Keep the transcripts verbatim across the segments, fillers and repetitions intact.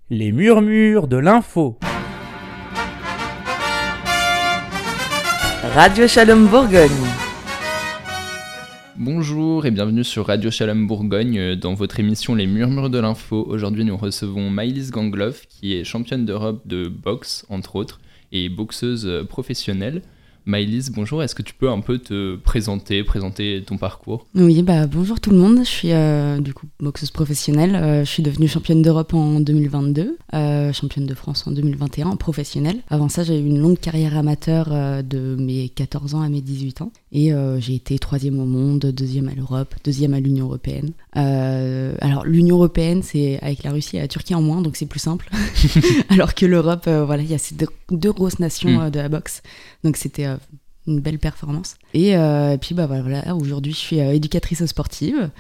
Les murmures de l'info. Radio Shalom Bourgogne. Bonjour et bienvenue sur Radio Shalom Bourgogne dans votre émission Les Murmures de l'Info. Aujourd'hui nous recevons Maëlys Gangloff qui est championne d'Europe de boxe entre autres et boxeuse professionnelle. Maëlys, bonjour, est-ce que tu peux un peu te présenter, présenter ton parcours ? Oui, bah bonjour tout le monde, je suis euh, du coup boxeuse professionnelle, euh, je suis devenue championne d'Europe en deux mille vingt-deux, euh, championne de France en deux mille vingt et un en professionnelle. Avant ça, j'ai eu une longue carrière amateur euh, de mes quatorze ans à mes dix-huit ans et euh, j'ai été troisième au monde, deuxième à l'Europe, deuxième à l'Union Européenne. Euh, alors l'Union Européenne, c'est avec la Russie et la Turquie en moins, donc c'est plus simple. Alors que l'Europe, euh, voilà, il y a ces deux, deux grosses nations mmh. euh, de la boxe, donc c'était euh, une belle performance. Et, euh, et puis bah voilà, aujourd'hui je suis euh, éducatrice sportive.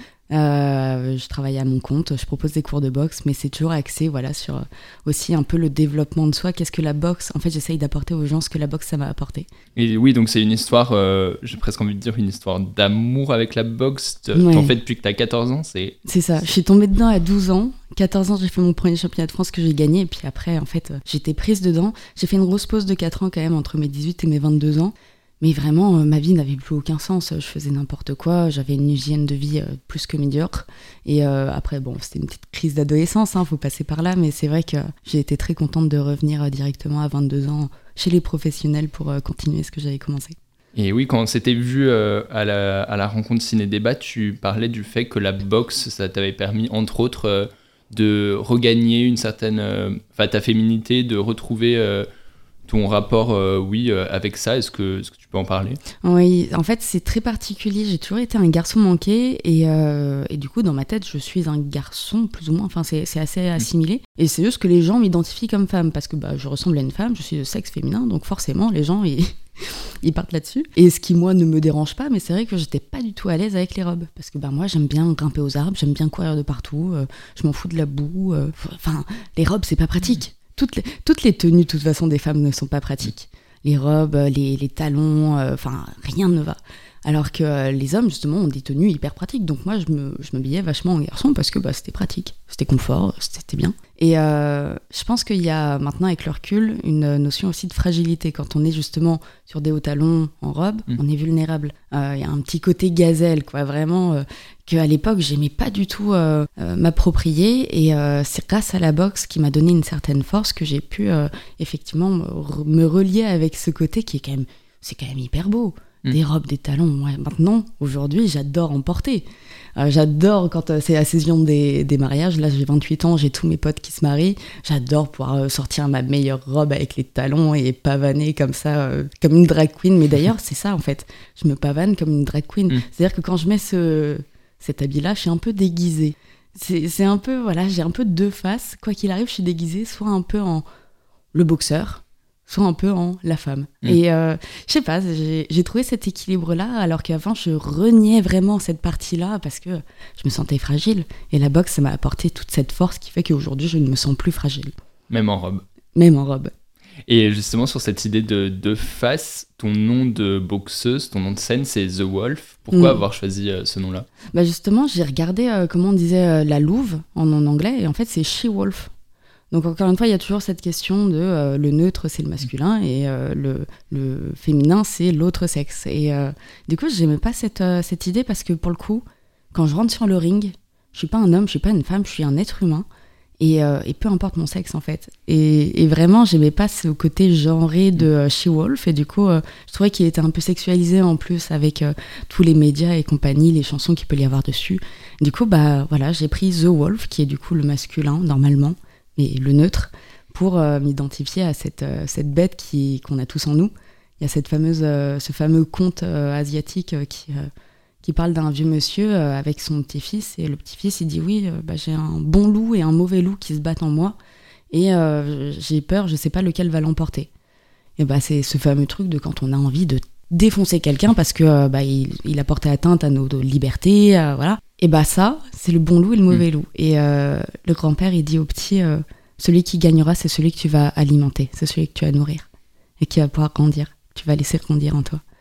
Euh, je travaille à mon compte, je propose des cours de boxe, mais c'est toujours axé voilà, sur euh, aussi un peu le développement de soi. Qu'est-ce que la boxe ? En fait, j'essaye d'apporter aux gens ce que la boxe, ça m'a apporté. Et oui, donc c'est une histoire, euh, j'ai presque envie de dire une histoire d'amour avec la boxe. Ouais. T'en fais depuis que t'as quatorze ans, c'est... C'est ça, je suis tombée dedans à douze ans. quatorze ans, j'ai fait mon premier championnat de France que j'ai gagné. Et puis après, en fait, j'étais prise dedans. J'ai fait une grosse pause de quatre ans quand même, entre mes dix-huit et mes vingt-deux ans. Mais vraiment, euh, ma vie n'avait plus aucun sens. Je faisais n'importe quoi. J'avais une hygiène de vie euh, plus que médiocre. Et euh, après, bon, c'était une petite crise d'adolescence, hein, faut passer par là. Mais c'est vrai que j'ai été très contente de revenir euh, directement à vingt-deux ans chez les professionnels pour euh, continuer ce que j'avais commencé. Et oui, quand on s'était vu euh, à, la, à la rencontre Ciné-Débat, tu parlais du fait que la boxe, ça t'avait permis, entre autres, euh, de regagner une certaine... Enfin, euh, ta féminité, de retrouver... Euh, ton rapport, euh, oui, euh, avec ça, est-ce que, est-ce que tu peux en parler ? Oui, en fait, c'est très particulier. J'ai toujours été un garçon manqué et, euh, et du coup, dans ma tête, je suis un garçon, plus ou moins. Enfin, c'est, c'est assez assimilé. Et c'est juste que les gens m'identifient comme femme parce que bah, je ressemble à une femme, je suis de sexe féminin, donc forcément, les gens, ils, ils partent là-dessus. Et ce qui, moi, ne me dérange pas, mais c'est vrai que j'étais pas du tout à l'aise avec les robes. Parce que bah, moi, j'aime bien grimper aux arbres, j'aime bien courir de partout, euh, je m'en fous de la boue. Euh, enfin, les robes, c'est pas pratique. Toutes les, toutes les tenues, de toute façon, des femmes ne sont pas pratiques. Les robes, les, les talons, enfin, euh, rien ne va. Alors que euh, les hommes, justement, ont des tenues hyper pratiques. Donc moi, je, me, je m'habillais vachement en garçon parce que bah, c'était pratique, c'était confort, c'était bien. Et euh, je pense qu'il y a maintenant, avec le recul, une notion aussi de fragilité. Quand on est justement sur des hauts talons en robe, mmh. on est vulnérable. Il euh, y a un petit côté gazelle, quoi, vraiment, euh, qu'à l'époque, j'aimais pas du tout euh, euh, m'approprier. Et euh, c'est grâce à la boxe qui m'a donné une certaine force que j'ai pu euh, effectivement me, re- me relier avec ce côté qui est quand même, c'est quand même hyper beau. Mmh. Des robes, des talons. Ouais, maintenant, aujourd'hui, j'adore en porter. Euh, j'adore quand euh, c'est la saison des, des mariages. Là, j'ai vingt-huit ans, j'ai tous mes potes qui se marient. J'adore pouvoir euh, sortir ma meilleure robe avec les talons et pavaner comme ça, euh, comme une drag queen. Mais d'ailleurs, c'est ça, en fait. Je me pavane comme une drag queen. Mmh. C'est-à-dire que quand je mets ce, cet habit-là, je suis un peu déguisée. C'est, c'est un peu, voilà, j'ai un peu deux faces. Quoi qu'il arrive, je suis déguisée soit un peu en le boxeur, soit un peu en la femme. Mmh. Et euh, je sais pas, j'ai, j'ai trouvé cet équilibre-là, alors qu'avant, je reniais vraiment cette partie-là parce que je me sentais fragile. Et la boxe, ça m'a apporté toute cette force qui fait qu'aujourd'hui, je ne me sens plus fragile. Même en robe. Même en robe. Et justement, sur cette idée de, de face, ton nom de boxeuse, ton nom de scène, c'est The Wolf. Pourquoi mmh. avoir choisi euh, ce nom-là ? Bah justement, j'ai regardé euh, comment on disait euh, la louve en, en anglais, et en fait, c'est She-Wolf. Donc encore une fois, il y a toujours cette question de euh, le neutre, c'est le masculin, et euh, le, le féminin, c'est l'autre sexe. Et euh, du coup, j'aimais pas cette, euh, cette idée parce que pour le coup, quand je rentre sur le ring, je suis pas un homme, je suis pas une femme, je suis un être humain, et, euh, et peu importe mon sexe en fait. Et, et vraiment, j'aimais pas ce côté genré de euh, She-Wolf, et du coup, euh, je trouvais qu'il était un peu sexualisé en plus avec euh, tous les médias et compagnie, les chansons qu'il peut y avoir dessus. Du coup, bah voilà, j'ai pris The Wolf, qui est du coup le masculin normalement, et le neutre, pour euh, m'identifier à cette, euh, cette bête qui, qu'on a tous en nous. Il y a cette fameuse, euh, ce fameux conte euh, asiatique euh, qui, euh, qui parle d'un vieux monsieur euh, avec son petit-fils, et le petit-fils, il dit « Oui, euh, bah, j'ai un bon loup et un mauvais loup qui se battent en moi, et euh, j'ai peur, je sais pas lequel va l'emporter. » Et bah, c'est ce fameux truc de quand on a envie de défoncer quelqu'un parce que euh, bah, il, il a porté atteinte à nos libertés, euh, voilà. Et bah ça, c'est le bon loup et le mauvais mmh. loup. Et euh, le grand-père, il dit au petit, euh, celui qui gagnera, c'est celui que tu vas alimenter, c'est celui que tu vas nourrir et qui va pouvoir grandir, tu vas laisser grandir en toi.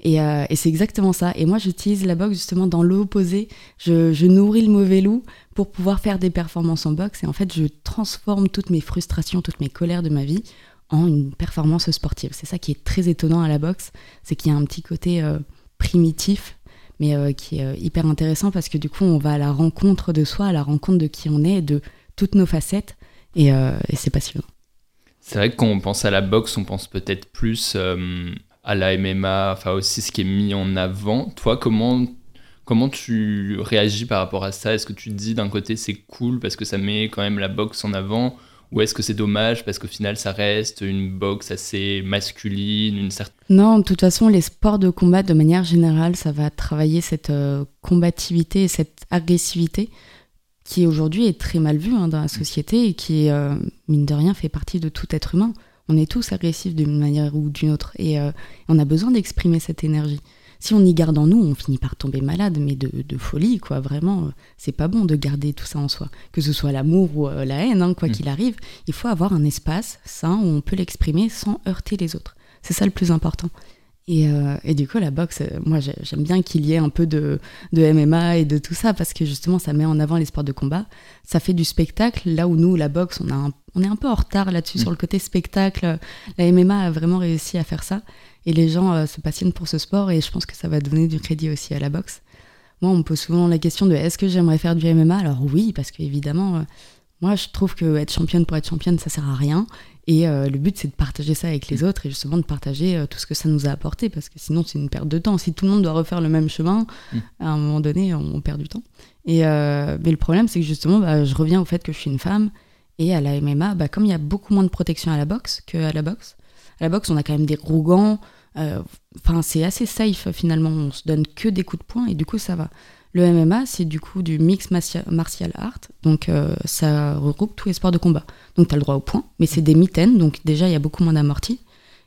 Et, euh, et c'est exactement ça. Et moi, j'utilise la boxe justement dans l'opposé. Je, je nourris le mauvais loup pour pouvoir faire des performances en boxe. Et en fait, je transforme toutes mes frustrations, toutes mes colères de ma vie en une performance sportive. C'est ça qui est très étonnant à la boxe, c'est qu'il y a un petit côté euh, primitif, mais euh, qui est euh, hyper intéressant parce que du coup, on va à la rencontre de soi, à la rencontre de qui on est, de toutes nos facettes. Et, euh, et c'est passionnant. C'est vrai que quand on pense à la boxe, on pense peut-être plus euh, à la M M A, enfin aussi ce qui est mis en avant. Toi, comment, comment tu réagis par rapport à ça ? Est-ce que tu te dis d'un côté c'est cool parce que ça met quand même la boxe en avant, ou est-ce que c'est dommage parce qu'au final ça reste une boxe assez masculine, une certaine... Non, de toute façon, les sports de combat, de manière générale, ça va travailler cette euh, combativité et cette agressivité qui aujourd'hui est très mal vue hein, dans la société et qui, euh, mine de rien, fait partie de tout être humain. On est tous agressifs d'une manière ou d'une autre et euh, on a besoin d'exprimer cette énergie. Si on y garde en nous, on finit par tomber malade, mais de, de folie, quoi. Vraiment, euh, c'est pas bon de garder tout ça en soi. Que ce soit l'amour ou euh, la haine, hein, quoi mmh. qu'il arrive, il faut avoir un espace sain où on peut l'exprimer sans heurter les autres. C'est ça le plus important. Et, euh, et du coup, la boxe, euh, moi, j'aime bien qu'il y ait un peu de, de M M A et de tout ça, parce que justement, ça met en avant les sports de combat. Ça fait du spectacle, là où nous, la boxe, on, a un, on est un peu en retard là-dessus, mmh. sur le côté spectacle. La M M A a vraiment réussi à faire ça. Et les gens euh, se passionnent pour ce sport, et je pense que ça va donner du crédit aussi à la boxe. Moi, on me pose souvent la question de « est-ce que j'aimerais faire du M M A ?» Alors oui, parce qu'évidemment, euh, moi, je trouve qu'être championne pour être championne, ça sert à rien. Et euh, le but, c'est de partager ça avec les autres et justement de partager euh, tout ce que ça nous a apporté, parce que sinon, c'est une perte de temps. Si tout le monde doit refaire le même chemin, mmh. à un moment donné, on, on perd du temps. Et, euh, mais le problème, c'est que justement, bah, je reviens au fait que je suis une femme. Et à la M M A, bah, comme il y a beaucoup moins de protection à la boxe qu'à la boxe, à la boxe, on a quand même des gros gants. Enfin, euh, c'est assez safe finalement. On se donne que des coups de poing et du coup, ça va. Le M M A, c'est du coup du mix martial art, donc euh, ça regroupe tous les sports de combat. Donc tu as le droit au point, mais c'est des mitaines, donc déjà il y a beaucoup moins d'amortis.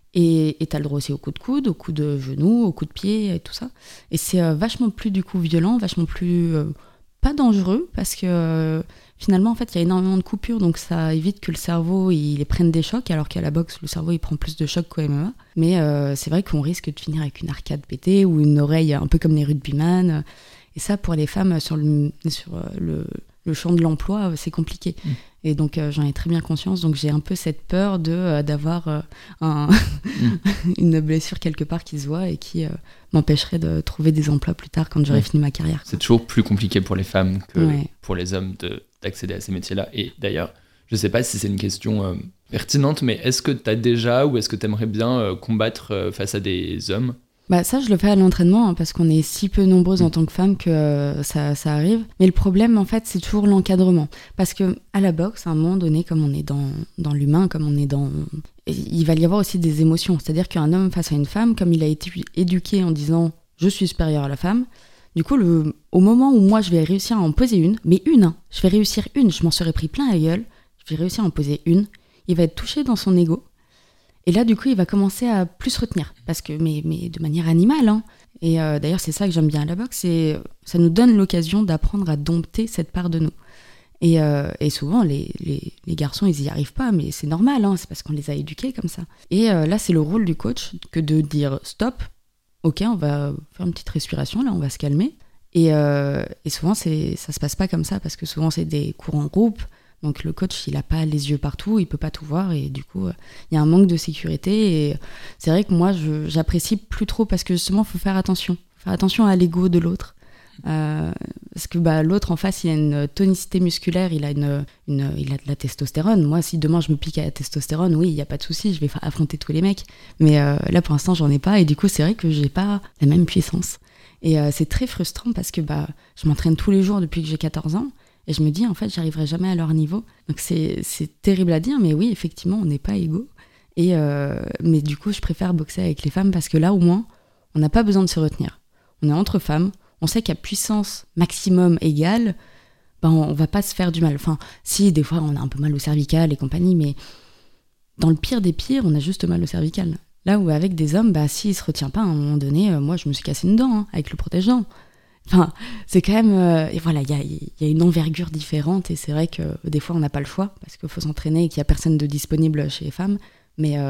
Et tu as le droit aussi au coup de coude, au coup de genou, au coup de pied et tout ça. Et c'est euh, vachement plus du coup violent, vachement plus euh, pas dangereux, parce que euh, finalement en fait il y a énormément de coupures, donc ça évite que le cerveau il prenne des chocs, alors qu'à la boxe le cerveau il prend plus de chocs qu'au M M A. Mais euh, c'est vrai qu'on risque de finir avec une arcade pétée ou une oreille un peu comme les rugbyman. Et ça, pour les femmes, sur le, sur le, le champ de l'emploi, c'est compliqué. Mmh. Et donc, euh, j'en ai très bien conscience. Donc, j'ai un peu cette peur de, euh, d'avoir euh, un mmh. une blessure quelque part qui se voit et qui euh, m'empêcherait de trouver des emplois plus tard quand j'aurai mmh. fini ma carrière. C'est toujours plus compliqué pour les femmes que ouais. pour les hommes de, d'accéder à ces métiers-là. Et d'ailleurs, je ne sais pas si c'est une question euh, pertinente, mais est-ce que tu as déjà ou est-ce que tu aimerais bien euh, combattre euh, face à des hommes ? Bah ça, je le fais à l'entraînement hein, parce qu'on est si peu nombreuses en tant que femmes que euh, ça, ça arrive. Mais le problème, en fait, c'est toujours l'encadrement. Parce que à la boxe, à un moment donné, comme on est dans, dans l'humain, comme on est dans... il va y avoir aussi des émotions. C'est-à-dire qu'un homme face à une femme, comme il a été éduqué en disant « je suis supérieur à la femme », du coup, le, au moment où moi, je vais réussir à en poser une, mais une, hein, je vais réussir une, je m'en serais pris plein la gueule, je vais réussir à en poser une, il va être touché dans son ego. Et là, du coup, il va commencer à plus retenir, parce que, mais, mais de manière animale. Hein. Et euh, d'ailleurs, c'est ça que j'aime bien à la boxe, c'est, ça nous donne l'occasion d'apprendre à dompter cette part de nous. Et, euh, et souvent, les, les, les garçons, ils n'y arrivent pas, mais c'est normal, hein, c'est parce qu'on les a éduqués comme ça. Et euh, là, c'est le rôle du coach que de dire « stop, ok, on va faire une petite respiration, là, on va se calmer ». Et, euh, et souvent, c'est, ça ne se passe pas comme ça, parce que souvent, c'est des cours en groupe. Donc le coach, il n'a pas les yeux partout, il peut pas tout voir et du coup, il euh, y a un manque de sécurité. Et c'est vrai que moi, je, j'apprécie plus trop parce que justement, il faut faire attention. Faut faire attention à l'ego de l'autre. Euh, parce que bah, l'autre en face, il a une tonicité musculaire, il a, une, une, il a de la testostérone. Moi, si demain je me pique à la testostérone, oui, il n'y a pas de souci, je vais affronter tous les mecs. Mais euh, là, pour l'instant, j'en ai pas et du coup, c'est vrai que j'ai pas la même puissance. Et euh, c'est très frustrant parce que bah, je m'entraîne tous les jours depuis que j'ai quatorze ans. Et je me dis, en fait, j'arriverai jamais à leur niveau. Donc c'est, c'est terrible à dire, mais oui, effectivement, on n'est pas égaux. Et euh, mais du coup, je préfère boxer avec les femmes parce que là, au moins, on n'a pas besoin de se retenir. On est entre femmes, on sait qu'à puissance maximum égale, ben, on ne va pas se faire du mal. Enfin, si, des fois, on a un peu mal au cervical et compagnie, mais dans le pire des pires, on a juste mal au cervical. Là où avec des hommes, bah, s'ils ne se retient pas, à un moment donné, euh, moi, je me suis cassé une dent hein, avec le protège-dents. Enfin, c'est quand même... Euh, et voilà, il y a, y a une envergure différente et c'est vrai que euh, des fois, on n'a pas le choix parce qu'il faut s'entraîner et qu'il n'y a personne de disponible chez les femmes. Mais euh,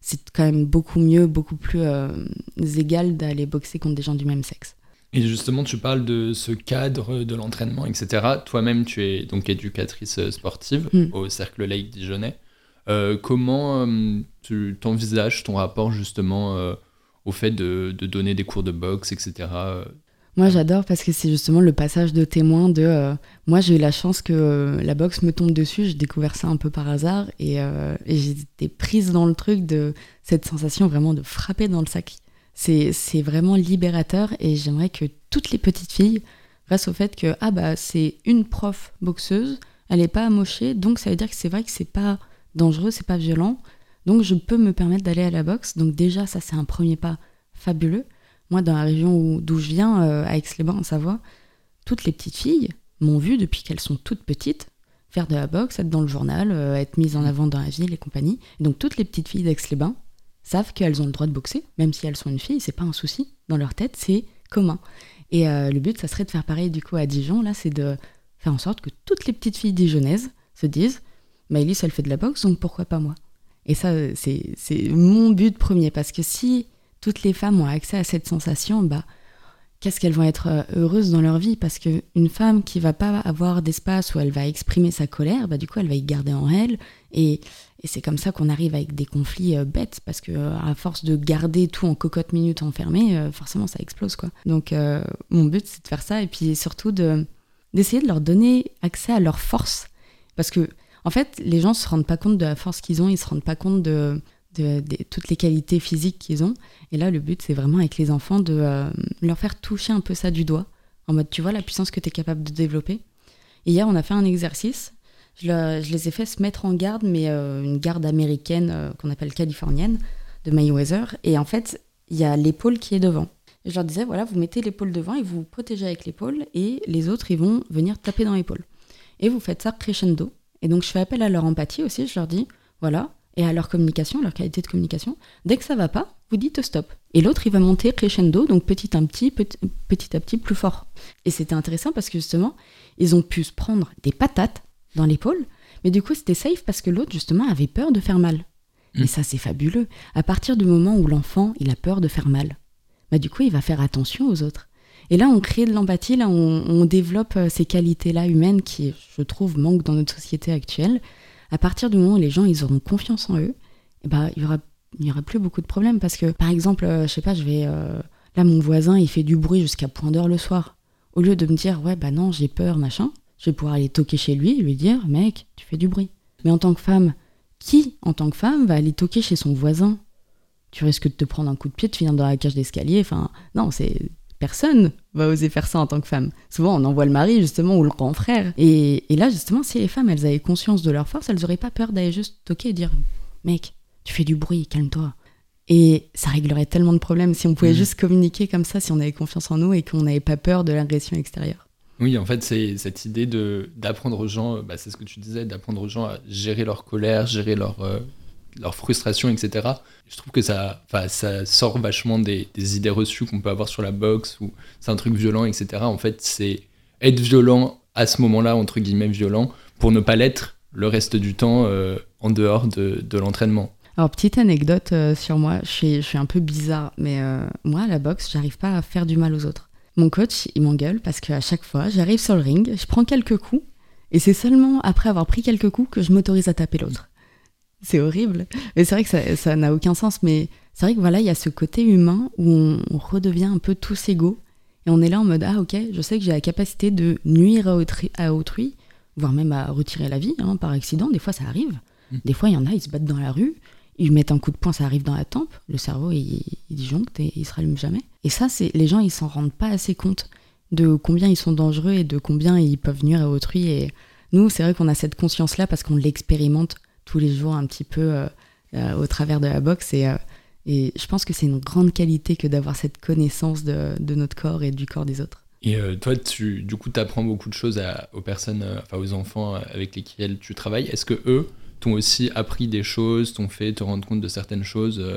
c'est quand même beaucoup mieux, beaucoup plus euh, égal d'aller boxer contre des gens du même sexe. Et justement, tu parles de ce cadre de l'entraînement, et cetera. Toi-même, tu es donc éducatrice sportive mm. au Cercle Laïque Dijonais. Euh, comment euh, tu t'envisages ton rapport justement euh, au fait de, de donner des cours de boxe, et cetera. Moi, j'adore parce que c'est justement le passage de témoin de... Euh, moi, j'ai eu la chance que euh, la boxe me tombe dessus. J'ai découvert ça un peu par hasard et, euh, et j'ai été prise dans le truc de cette sensation vraiment de frapper dans le sac. C'est, c'est vraiment libérateur et j'aimerais que toutes les petites filles, grâce au fait que ah bah, c'est une prof boxeuse, elle n'est pas amochée, donc ça veut dire que c'est vrai que c'est pas dangereux, c'est pas violent, donc je peux me permettre d'aller à la boxe. Donc déjà, ça, c'est un premier pas fabuleux. Moi, dans la région où, d'où je viens, euh, à Aix-les-Bains, en Savoie, toutes les petites filles m'ont vu depuis qu'elles sont toutes petites faire de la boxe, être dans le journal, euh, être mises en avant dans la ville et compagnie. Et donc toutes les petites filles d'Aix-les-Bains savent qu'elles ont le droit de boxer, même si elles sont une fille, c'est pas un souci. Dans leur tête, c'est commun. Et euh, le but, ça serait de faire pareil du coup à Dijon, là, c'est de faire en sorte que toutes les petites filles dijonnaises se disent « Maëlys, elle fait de la boxe, donc pourquoi pas moi ?» Et ça, c'est, c'est mon but premier, parce que si toutes les femmes ont accès à cette sensation, bah, qu'est-ce qu'elles vont être heureuses dans leur vie ? Parce qu'une femme qui va pas avoir d'espace où elle va exprimer sa colère, bah, du coup, elle va y garder en elle. Et, et c'est comme ça qu'on arrive avec des conflits euh, bêtes, parce qu'à euh, force de garder tout en cocotte minute enfermé, euh, forcément, ça explose, quoi. Donc, euh, mon but, c'est de faire ça, et puis surtout de, d'essayer de leur donner accès à leur force. Parce que, en fait, les gens se rendent pas compte de la force qu'ils ont, ils se rendent pas compte de... De, de toutes les qualités physiques qu'ils ont. Et là, le but, c'est vraiment avec les enfants de euh, leur faire toucher un peu ça du doigt, en mode, tu vois la puissance que tu es capable de développer. Et hier, on a fait un exercice, je, le, je les ai fait se mettre en garde, mais euh, une garde américaine euh, qu'on appelle californienne, de Mayweather. Et en fait, il y a l'épaule qui est devant. Et je leur disais, voilà, vous mettez l'épaule devant et vous vous protégez avec l'épaule, et les autres, ils vont venir taper dans l'épaule. Et vous faites ça crescendo. Et donc, je fais appel à leur empathie aussi, je leur dis, voilà, et à leur communication, leur qualité de communication. Dès que ça va pas, vous dites stop. Et l'autre, il va monter crescendo, donc petit à petit, petit, petit à petit, plus fort. Et c'était intéressant parce que justement, ils ont pu se prendre des patates dans l'épaule, mais du coup, c'était safe parce que l'autre, justement, avait peur de faire mal. Mmh. Et ça, c'est fabuleux. À partir du moment où l'enfant, il a peur de faire mal, bah du coup, il va faire attention aux autres. Et là, on crée de l'empathie, là, on, on développe ces qualités-là humaines qui, je trouve, manquent dans notre société actuelle. À partir du moment où les gens ils auront confiance en eux, et ben, il y aura, il y aura plus beaucoup de problèmes. Parce que, par exemple, euh, je sais pas, je vais... Euh, là, mon voisin, il fait du bruit jusqu'à point d'heure le soir. Au lieu de me dire, ouais, bah non, j'ai peur, machin, je vais pouvoir aller toquer chez lui et lui dire, mec, tu fais du bruit. Mais en tant que femme, qui, en tant que femme, va aller toquer chez son voisin ? Tu risques de te prendre un coup de pied, de finir dans la cage d'escalier. Enfin, non, c'est... Personne va oser faire ça en tant que femme. Souvent, on envoie le mari, justement, ou le grand frère. Et, et là, justement, si les femmes, elles avaient conscience de leur force, elles n'auraient pas peur d'aller juste toquer et dire « Mec, tu fais du bruit, calme-toi ». Et ça réglerait tellement de problèmes si on pouvait mmh. juste communiquer comme ça, si on avait confiance en nous et qu'on n'avait pas peur de l'agression extérieure. Oui, en fait, c'est cette idée de, d'apprendre aux gens, bah, c'est ce que tu disais, d'apprendre aux gens à gérer leur colère, gérer leur... Euh... leur frustration, et cetera. Je trouve que ça, ça sort vachement des, des idées reçues qu'on peut avoir sur la boxe, ou c'est un truc violent, et cetera. En fait, c'est être violent à ce moment-là, entre guillemets violent, pour ne pas l'être le reste du temps euh, en dehors de, de l'entraînement. Alors, petite anecdote euh, sur moi, je suis, je suis un peu bizarre, mais euh, moi, à la boxe, j'arrive pas à faire du mal aux autres. Mon coach, il m'engueule parce qu'à chaque fois, j'arrive sur le ring, je prends quelques coups, et c'est seulement après avoir pris quelques coups que je m'autorise à taper l'autre. C'est horrible. Mais c'est vrai que ça, ça n'a aucun sens. Mais c'est vrai que voilà, il y a ce côté humain où on, on redevient un peu tous égaux. Et on est là en mode, ah ok, je sais que j'ai la capacité de nuire à autrui, à autrui voire même à retirer la vie, hein, par accident. Des fois, ça arrive. Mmh. Des fois, il y en a, ils se battent dans la rue, ils mettent un coup de poing, ça arrive dans la tempe. Le cerveau, il, il disjoncte et il se rallume jamais. Et ça, c'est, les gens, ils s'en rendent pas assez compte de combien ils sont dangereux et de combien ils peuvent nuire à autrui. Et nous, c'est vrai qu'on a cette conscience-là parce qu'on l'expérimente tous les jours un petit peu euh, euh, au travers de la boxe et, euh, et je pense que c'est une grande qualité que d'avoir cette connaissance de, de notre corps et du corps des autres. Et euh, toi, tu, du coup, tu apprends beaucoup de choses à, aux personnes, euh, enfin aux enfants avec lesquels tu travailles. Est-ce que eux t'ont aussi appris des choses, t'ont fait te rendre compte de certaines choses euh...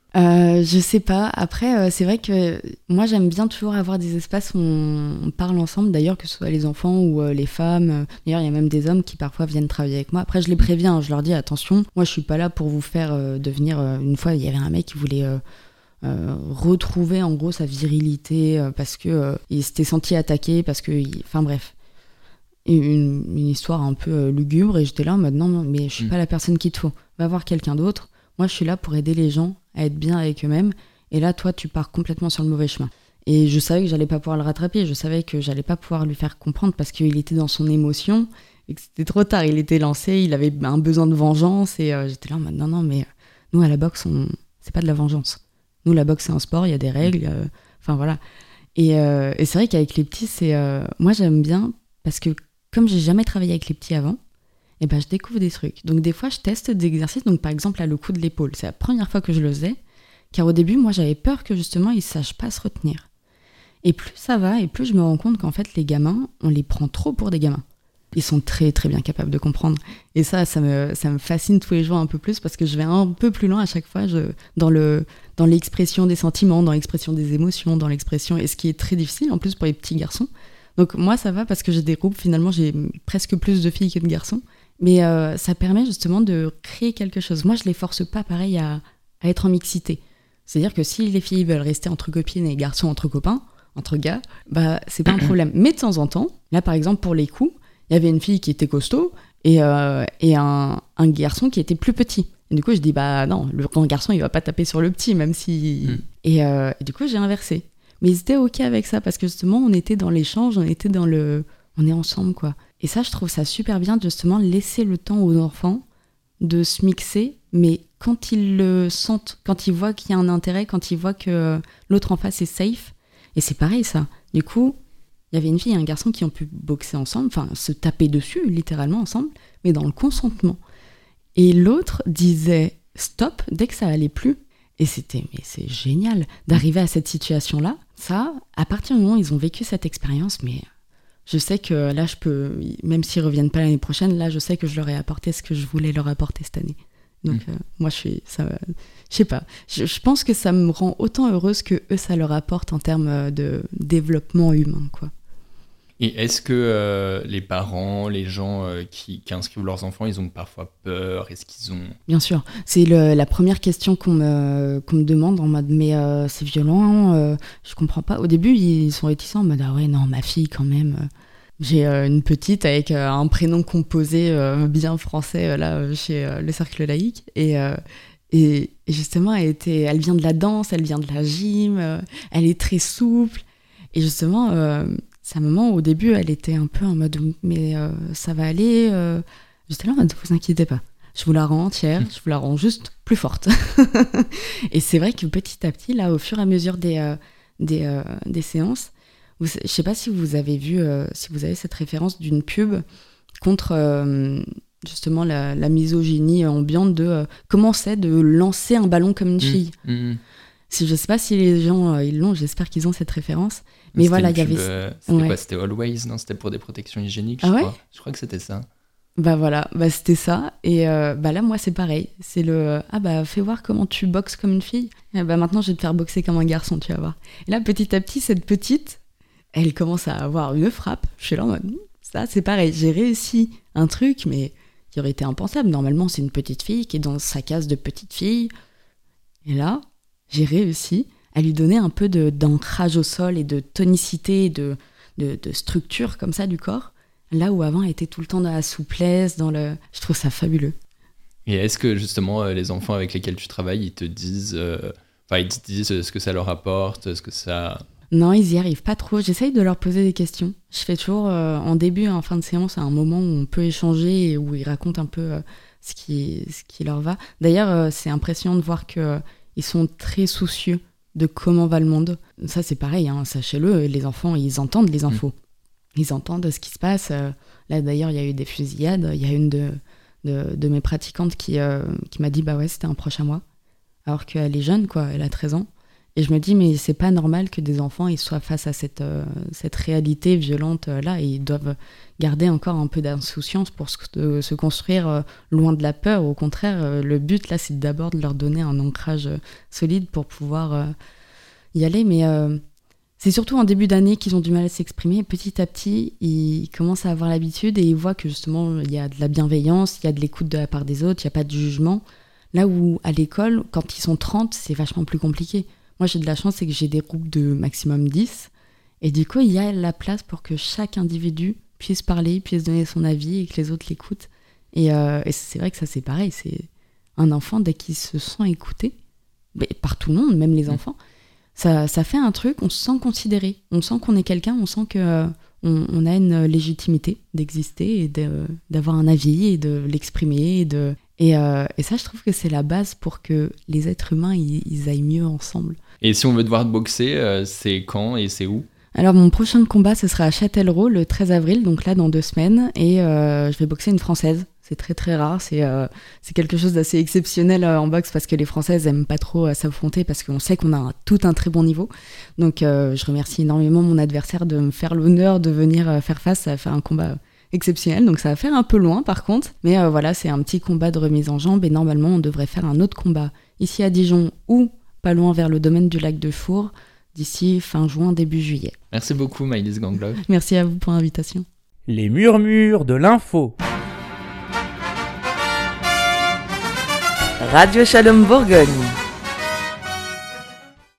Euh, je sais pas. Après, euh, c'est vrai que moi, j'aime bien toujours avoir des espaces où on, on parle ensemble. D'ailleurs, que ce soit les enfants ou euh, les femmes. D'ailleurs, il y a même des hommes qui parfois viennent travailler avec moi. Après, je les préviens. Je leur dis attention. Moi, je suis pas là pour vous faire euh, devenir. Euh, une fois, il y avait un mec qui voulait euh, euh, retrouver en gros sa virilité euh, parce que euh, il s'était senti attaqué parce que, il... enfin bref, une, une histoire un peu euh, lugubre. Et j'étais là en mode non, non, mais je suis Mm. pas la personne qu'il te faut. Va voir quelqu'un d'autre. Moi, je suis là pour aider les gens à être bien avec eux-mêmes. Et là, toi, tu pars complètement sur le mauvais chemin. Et je savais que j'allais pas pouvoir le rattraper. Je savais que j'allais pas pouvoir lui faire comprendre parce qu'il était dans son émotion et que c'était trop tard. Il était lancé, il avait un besoin de vengeance. Et euh, j'étais là en mode non, non, mais nous, à la boxe, on... c'est pas de la vengeance. Nous, la boxe, c'est un sport, il y a des règles. Euh... Enfin, voilà. Et, euh... et c'est vrai qu'avec les petits, c'est... Euh... moi, j'aime bien parce que comme j'ai jamais travaillé avec les petits avant, et ben, je découvre des trucs. Donc des fois, je teste des exercices. Donc par exemple, là, le coup de l'épaule, c'est la première fois que je le faisais, car au début, moi, j'avais peur que justement, ils ne sachent pas se retenir. Et plus ça va, et plus je me rends compte qu'en fait, les gamins, on les prend trop pour des gamins. Ils sont très très bien capables de comprendre. Et ça, ça me, ça me fascine tous les jours un peu plus parce que je vais un peu plus loin à chaque fois je, dans, le, dans l'expression des sentiments, dans l'expression des émotions, dans l'expression... Et ce qui est très difficile en plus pour les petits garçons. Donc moi, ça va parce que j'ai des groupes, finalement, j'ai presque plus de filles que de garçons. Mais euh, ça permet justement de créer quelque chose. Moi, je les force pas, pareil, à, à être en mixité. C'est-à-dire que si les filles veulent rester entre copines et les garçons entre copains, entre gars, bah, c'est pas un problème. Mais de temps en temps, là, par exemple, pour les coups, il y avait une fille qui était costaud et, euh, et un, un garçon qui était plus petit. Et du coup, je dis, bah non, le grand garçon, il va pas taper sur le petit, même si... Mm. Et, euh, et du coup, j'ai inversé. Mais ils étaient OK avec ça, parce que justement, on était dans l'échange, on était dans le... On est ensemble, quoi. Et ça, je trouve ça super bien de justement laisser le temps aux enfants de se mixer, mais quand ils le sentent, quand ils voient qu'il y a un intérêt, quand ils voient que l'autre en face est safe. Et c'est pareil, ça. Du coup, il y avait une fille et un garçon qui ont pu boxer ensemble, enfin, se taper dessus, littéralement ensemble, mais dans le consentement. Et l'autre disait stop dès que ça allait plus. Et c'était, mais c'est génial d'arriver à cette situation-là. Ça, à partir du moment où ils ont vécu cette expérience, mais... Je sais que là, je peux, même s'ils ne reviennent pas l'année prochaine, là, je sais que je leur ai apporté ce que je voulais leur apporter cette année. Donc, mmh. euh, moi, je suis, ça, je sais pas. Je, je pense que ça me rend autant heureuse que eux, ça leur apporte en termes de développement humain, quoi. Et est-ce que euh, les parents, les gens euh, qui, qui inscrivent leurs enfants, ils ont parfois peur? Est-ce qu'ils ont... Bien sûr. C'est le, la première question qu'on me, qu'on me demande en mode « mais euh, c'est violent, euh, je comprends pas ». Au début, ils sont réticents en mode « ah ouais, non, ma fille quand même euh. ». J'ai euh, une petite avec euh, un prénom composé euh, bien français euh, là chez euh, le Cercle Laïque. Et, euh, et, et justement, elle, était, elle vient de la danse, elle vient de la gym, euh, elle est très souple. Et justement... Euh, c'est un moment où au début elle était un peu en mode mais euh, ça va aller euh... j'étais là en mode vous inquiétez pas, je vous la rends entière, je vous la rends juste plus forte. Et c'est vrai que petit à petit là au fur et à mesure des, euh, des, euh, des séances vous, je sais pas si vous avez vu euh, si vous avez cette référence d'une pub contre euh, justement la, la misogynie ambiante de euh, comment c'est de lancer un ballon comme une fille. mmh, mmh. Si, je sais pas si les gens euh, ils l'ont, j'espère qu'ils ont cette référence. Mais c'était voilà, il y avait. Euh, c'était ouais. quoi C'était Always, non? C'était pour des protections hygiéniques, je ah ouais crois. Je crois que c'était ça. Bah voilà, bah c'était ça. Et euh, bah là, moi, c'est pareil. C'est le ah bah fais voir comment tu boxes comme une fille. Et bah maintenant, je vais te faire boxer comme un garçon, tu vas voir. Et là, petit à petit, cette petite, elle commence à avoir une frappe. Je suis là en mode ça, c'est pareil. J'ai réussi un truc, mais qui aurait été impensable. Normalement, c'est une petite fille qui est dans sa case de petite fille. Et là, j'ai réussi à lui donner un peu de, d'ancrage au sol et de tonicité, de, de, de structure comme ça du corps, là où avant elle était tout le temps dans la souplesse, dans le... Je trouve ça fabuleux. Et est-ce que justement les enfants avec lesquels tu travailles, ils te disent, euh... enfin ils te disent ce que ça leur apporte, ce que ça... Non, ils y arrivent pas trop. J'essaye de leur poser des questions. Je fais toujours euh, en début, en fin de séance, à un moment où on peut échanger et où ils racontent un peu euh, ce, qui, ce qui leur va. D'ailleurs, euh, c'est impressionnant de voir qu'ils euh, sont très soucieux de comment va le monde. Ça, c'est pareil, hein, sachez-le, les enfants, ils entendent les infos. Mmh. Ils entendent ce qui se passe. Là, d'ailleurs, il y a eu des fusillades. Il y a une de, de, de mes pratiquantes qui, euh, qui m'a dit « bah ouais, c'était un proche à moi ». Alors qu'elle est jeune, quoi, elle a treize ans. Et je me dis, mais c'est pas normal que des enfants ils soient face à cette, euh, cette réalité violente euh, là, et ils doivent garder encore un peu d'insouciance pour se, de, se construire euh, loin de la peur. Au contraire, euh, le but là, c'est d'abord de leur donner un ancrage euh, solide pour pouvoir euh, y aller. Mais euh, c'est surtout en début d'année qu'ils ont du mal à s'exprimer. Petit à petit, ils commencent à avoir l'habitude et ils voient que justement, il y a de la bienveillance, il y a de l'écoute de la part des autres, il n'y a pas de jugement. Là où à l'école, quand ils sont trente, c'est vachement plus compliqué. Moi, j'ai de la chance, c'est que j'ai des groupes de maximum dix. Et du coup, il y a la place pour que chaque individu puisse parler, puisse donner son avis et que les autres l'écoutent. Et, euh, et c'est vrai que ça, c'est pareil. C'est un enfant, dès qu'il se sent écouté, mais par tout le monde, même les enfants, ça, ça fait un truc, on se sent considéré. On sent qu'on est quelqu'un, on sent qu'on euh, on a une légitimité d'exister et de, d'avoir un avis et de l'exprimer. Et, de, et, euh, et ça, je trouve que c'est la base pour que les êtres humains, ils, ils aillent mieux ensemble. Et si on veut te voir boxer, euh, c'est quand et c'est où ? Alors mon prochain combat, ce sera à Châtellerault le treize avril, donc là dans deux semaines, et euh, je vais boxer une Française. C'est très très rare, c'est, euh, c'est quelque chose d'assez exceptionnel euh, en boxe parce que les Françaises aiment pas trop euh, s'affronter parce qu'on sait qu'on a un, tout un très bon niveau. Donc euh, je remercie énormément mon adversaire de me faire l'honneur de venir euh, faire face, ça va faire un combat exceptionnel, donc ça va faire un peu loin par contre, mais euh, voilà, c'est un petit combat de remise en jambe et normalement on devrait faire un autre combat ici à Dijon ou pas loin vers le domaine du lac de Four, d'ici fin juin, début juillet. Merci beaucoup, Maëlys Gangloff. Merci à vous pour l'invitation. Les murmures de l'info. Radio Shalom Bourgogne.